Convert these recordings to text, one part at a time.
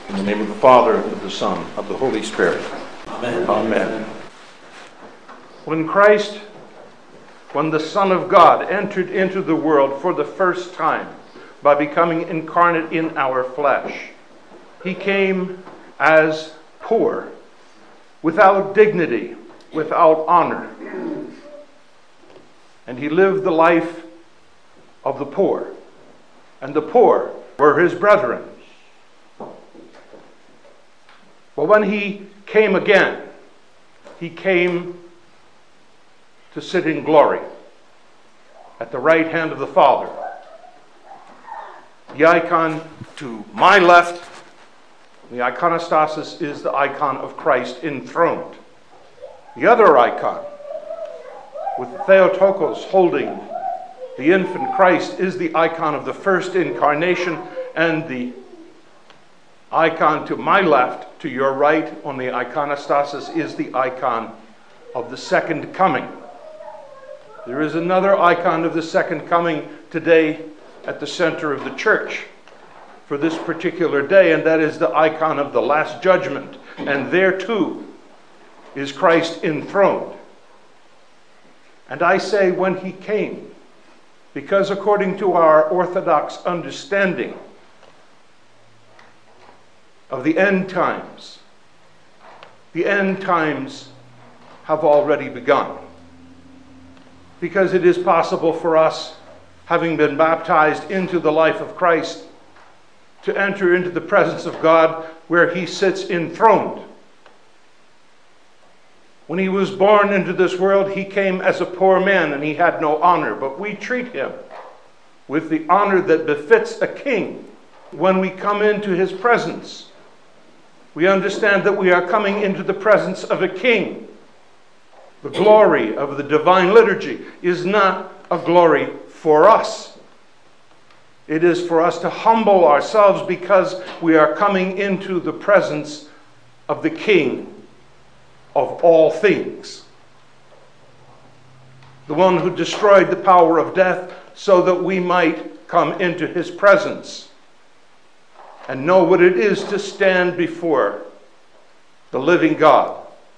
In the name of the Father, and of the Son, of the Holy Spirit. Amen. Amen. When the Son of God entered into the world for the first time by becoming incarnate in our flesh, he came as poor, without dignity, without honor. And he lived the life of the poor, and the poor were his brethren. But when he came again, he came to sit in glory at the right hand of the Father. The icon to my left, the iconostasis, is the icon of Christ enthroned. The other icon, with Theotokos holding the infant Christ, is the icon of the first incarnation, and the icon to my left, to your right, on the iconostasis, is the icon of the second coming. There is another icon of the second coming today at the center of the church for this particular day, and that is the icon of the Last Judgment. And there too is Christ enthroned. And I say when he came, because according to our Orthodox understanding of the end times have already begun. Because it is possible for us, having been baptized into the life of Christ, to enter into the presence of God where he sits enthroned. When he was born into this world, he came as a poor man and he had no honor, but we treat him with the honor that befits a king. When we come into his presence, we understand that we are coming into the presence of a king. The glory of the divine liturgy is not a glory for us. It is for us to humble ourselves because we are coming into the presence of the King of all things. The one who destroyed the power of death so that we might come into his presence and know what it is to stand before the living God,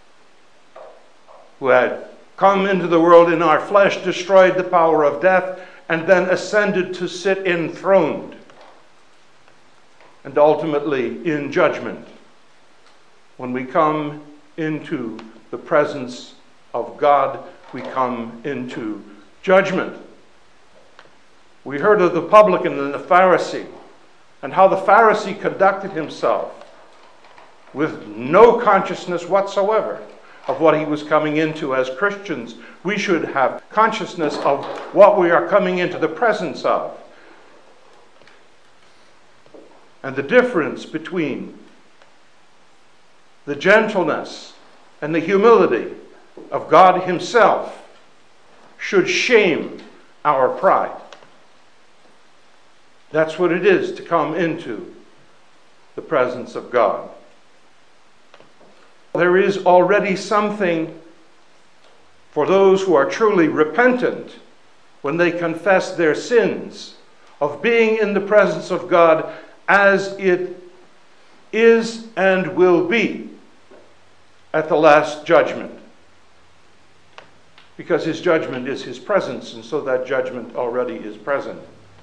who had come into the world in our flesh, destroyed the power of death, and then ascended to sit enthroned, and ultimately in judgment. When we come into the presence of God, we come into judgment. We heard of the publican and the Pharisee, and how the Pharisee conducted himself with no consciousness whatsoever of what he was coming into. As Christians, we should have consciousness of what we are coming into the presence of. And the difference between the gentleness and the humility of God himself should shame our pride. That's what it is to come into the presence of God. There is already something for those who are truly repentant when they confess their sins of being in the presence of God as it is and will be at the last judgment. Because his judgment is his presence, and so that judgment already is present.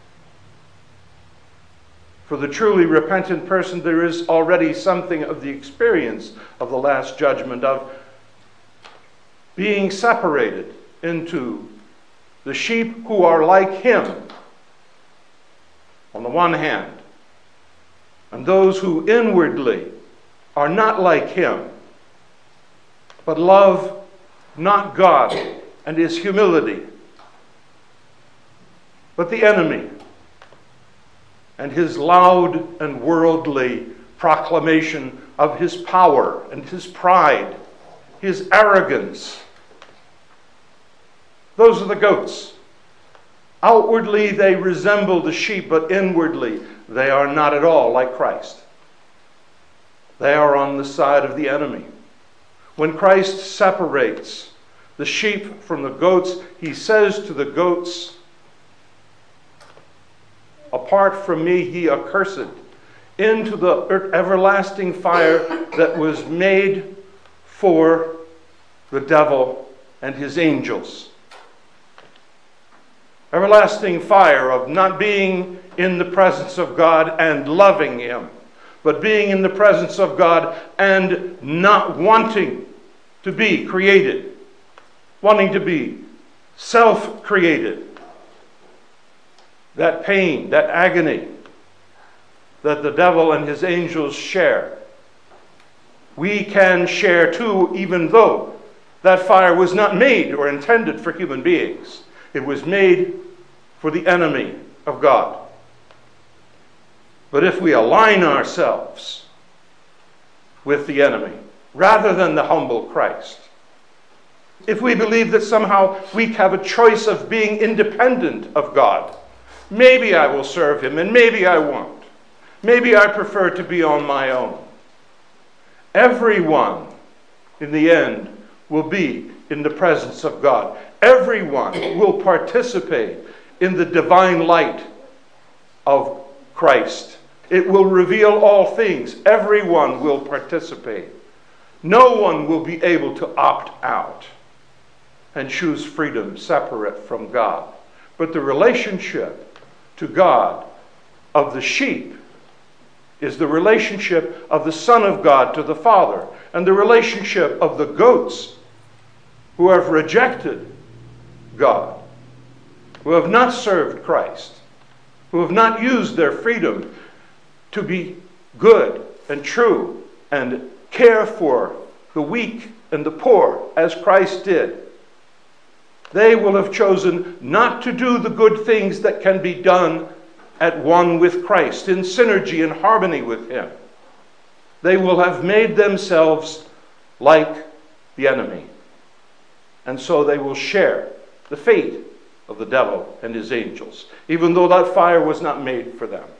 For the truly repentant person, there is already something of the experience of the last judgment, of being separated into the sheep who are like him, on the one hand, and those who inwardly are not like him, but love not God and his humility, but the enemy and his loud and worldly proclamation of his power and his pride, his arrogance. Those are the goats. Outwardly they resemble the sheep, but inwardly they are not at all like Christ. They are on the side of the enemy. When Christ separates the sheep from the goats, he says to the goats, "Apart from me, ye accursed, into the everlasting fire that was made for the devil and his angels. Everlasting fire of not being in the presence of God and loving Him, but being in the presence of God and not wanting to be created, wanting to be self-created. That pain, that agony that the devil and his angels share, we can share too, even though that fire was not made or intended for human beings. It was made for the enemy of God. But if we align ourselves with the enemy, rather than the humble Christ, if we believe that somehow we have a choice of being independent of God, maybe I will serve Him and maybe I won't. Maybe I prefer to be on my own. Everyone, in the end, will be in the presence of God. Everyone will participate in the divine light of Christ. It will reveal all things. Everyone will participate. No one will be able to opt out and choose freedom separate from God. But the relationship to God of the sheep is the relationship of the Son of God to the Father, and the relationship of the goats who have rejected God, who have not served Christ, who have not used their freedom to be good and true and care for the weak and the poor as Christ did. They will have chosen not to do the good things that can be done at one with Christ, in synergy and harmony with Him. They will have made themselves like the enemy. And so they will share the fate of the devil and his angels, even though that fire was not made for them.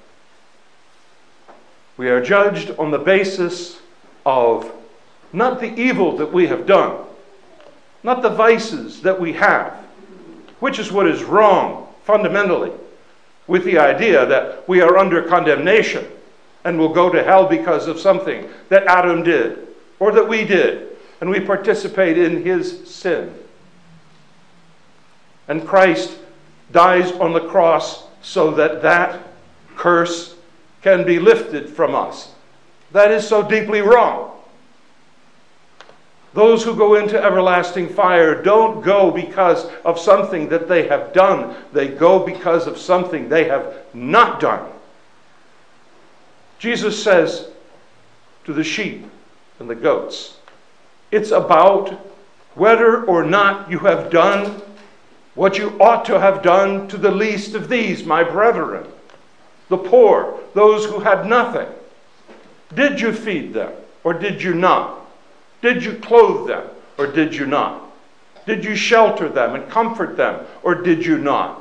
We are judged on the basis of not the evil that we have done, not the vices that we have, which is what is wrong fundamentally with the idea that we are under condemnation and will go to hell because of something that Adam did or that we did, and we participate in his sin. And Christ dies on the cross so that that curse can be lifted from us. That is so deeply wrong. Those who go into everlasting fire don't go because of something that they have done. They go because of something they have not done. Jesus says to the sheep and the goats, it's about whether or not you have done what you ought to have done to the least of these, my brethren, the poor, those who had nothing. Did you feed them or did you not? Did you clothe them or did you not? Did you shelter them and comfort them or did you not?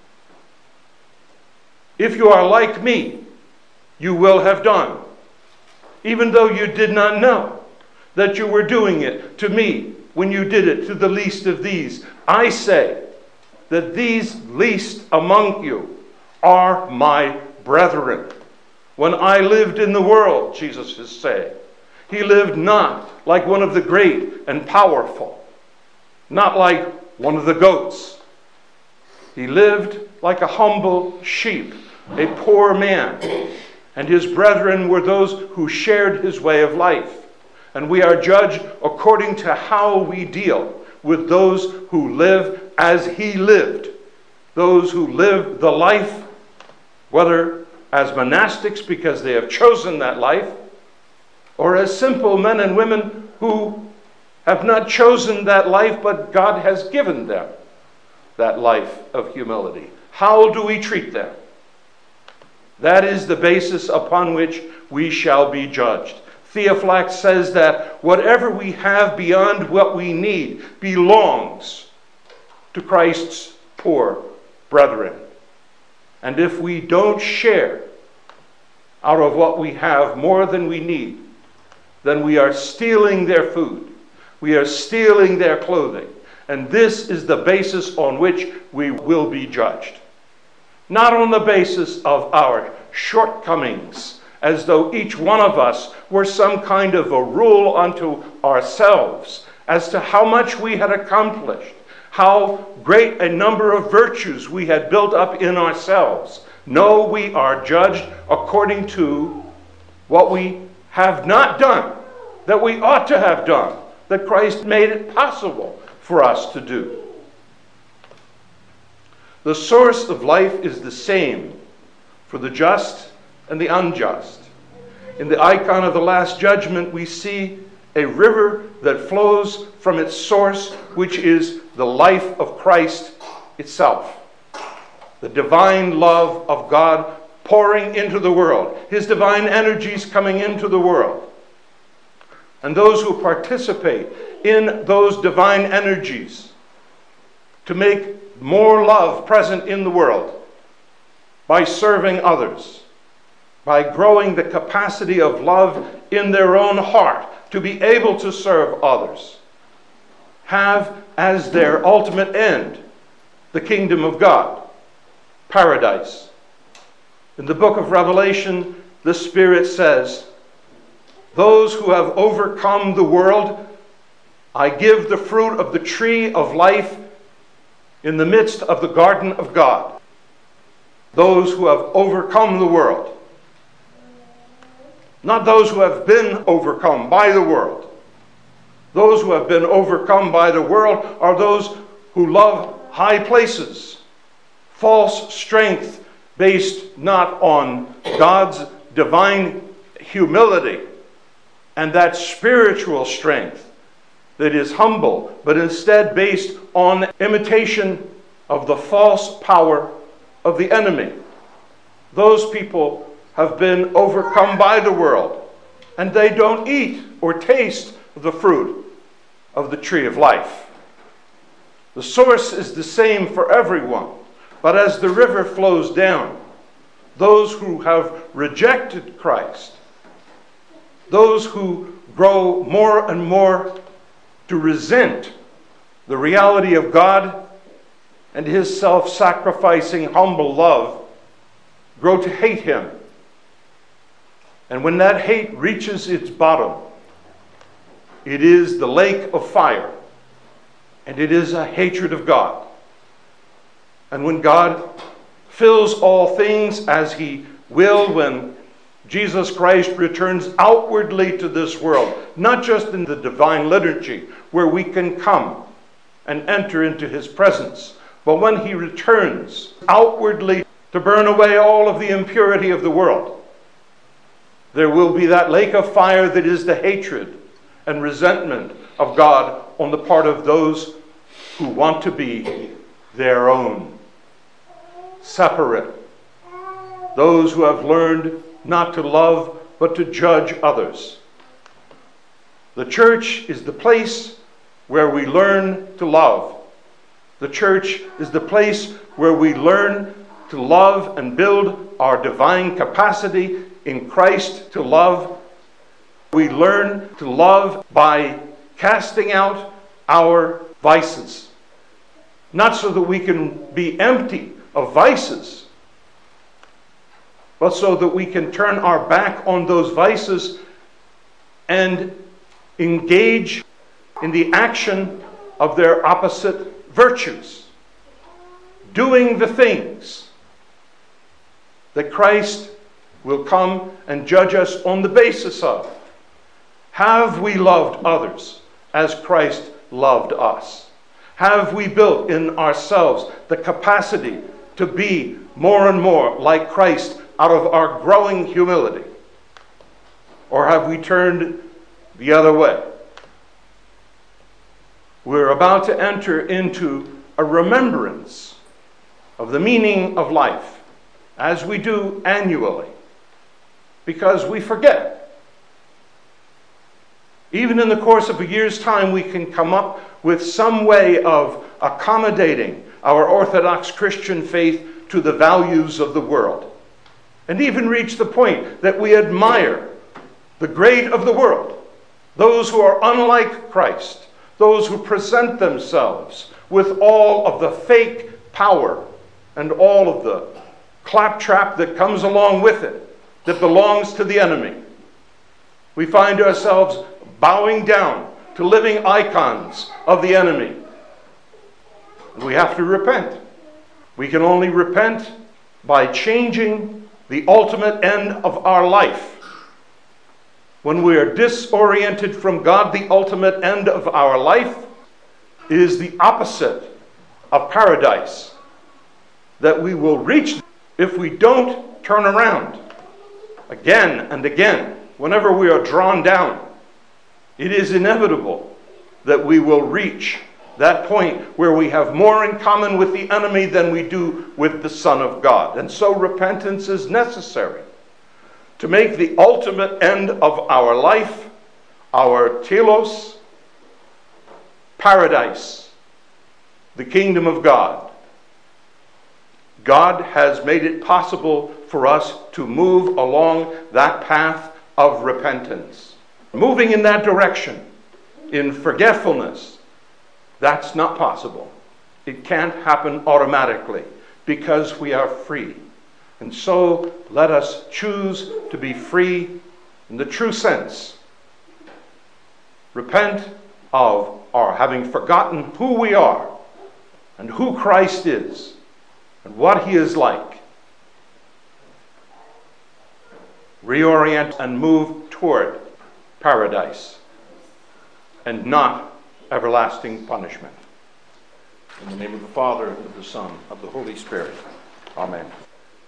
If you are like me, you will have done, even though you did not know that you were doing it to me when you did it to the least of these. I say that these least among you are my brethren. When I lived in the world, Jesus is saying, He lived not like one of the great and powerful, not like one of the goats. He lived like a humble sheep, a poor man, and his brethren were those who shared his way of life. And we are judged according to how we deal with those who live as he lived, those who live the life, whether as monastics because they have chosen that life, or as simple men and women who have not chosen that life, but God has given them that life of humility. How do we treat them? That is the basis upon which we shall be judged. Theophylact says that whatever we have beyond what we need belongs to Christ's poor brethren. And if we don't share out of what we have more than we need, then we are stealing their food. We are stealing their clothing. And this is the basis on which we will be judged. Not on the basis of our shortcomings as though each one of us were some kind of a rule unto ourselves as to how much we had accomplished, how great a number of virtues we had built up in ourselves. No, we are judged according to what we have not done, that we ought to have done, that Christ made it possible for us to do. The source of life is the same for the just and the unjust. In the icon of the Last Judgment, we see a river that flows from its source, which is the life of Christ itself. The divine love of God pouring into the world, his divine energies coming into the world. And those who participate in those divine energies to make more love present in the world by serving others, by growing the capacity of love in their own heart to be able to serve others, have as their ultimate end the kingdom of God, paradise. In the book of Revelation, the Spirit says, "Those who have overcome the world, I give the fruit of the tree of life in the midst of the garden of God." Those who have overcome the world. Not those who have been overcome by the world. Those who have been overcome by the world are those who love high places, false strength based not on God's divine humility and that spiritual strength that is humble, but instead based on imitation of the false power of the enemy. Those people have been overcome by the world, and they don't eat or taste the fruit of the tree of life. The source is the same for everyone, but as the river flows down, those who have rejected Christ, those who grow more and more to resent the reality of God and his self-sacrificing, humble love, grow to hate him. And when that hate reaches its bottom, it is the lake of fire, and it is a hatred of God. And when God fills all things as he will, when Jesus Christ returns outwardly to this world, not just in the divine liturgy, where we can come and enter into his presence, but when he returns outwardly to burn away all of the impurity of the world, there will be that lake of fire that is the hatred and resentment of God on the part of those who want to be their own, separate. Those who have learned not to love, but to judge others. The church is the place where we learn to love. The church is the place where we learn to love and build our divine capacity in Christ to love. We learn to love by casting out our vices. Not so that we can be empty of vices, but so that we can turn our back on those vices and engage in the action of their opposite virtues, doing the things that Christ will come and judge us on the basis of. Have we loved others as Christ loved us? Have we built in ourselves the capacity to be more and more like Christ out of our growing humility? Or have we turned the other way? We're about to enter into a remembrance of the meaning of life, as we do annually, because we forget. Even in the course of a year's time, we can come up with some way of accommodating our Orthodox Christian faith to the values of the world, and even reach the point that we admire the great of the world, those who are unlike Christ, those who present themselves with all of the fake power and all of the claptrap that comes along with it, that belongs to the enemy. We find ourselves bowing down to living icons of the enemy. And we have to repent. We can only repent by changing the ultimate end of our life. When we are disoriented from God, the ultimate end of our life is the opposite of paradise that we will reach if we don't turn around again and again. Whenever we are drawn down, it is inevitable that we will reach that point where we have more in common with the enemy than we do with the Son of God. And so repentance is necessary to make the ultimate end of our life, our telos, paradise, the kingdom of God. God has made it possible for us to move along that path of repentance. Moving in that direction, in forgetfulness, that's not possible. It can't happen automatically because we are free. And so let us choose to be free in the true sense. Repent of our having forgotten who we are and who Christ is and what he is like. Reorient and move toward paradise and not everlasting punishment. In the name of the Father, and of the Son, of the Holy Spirit. Amen.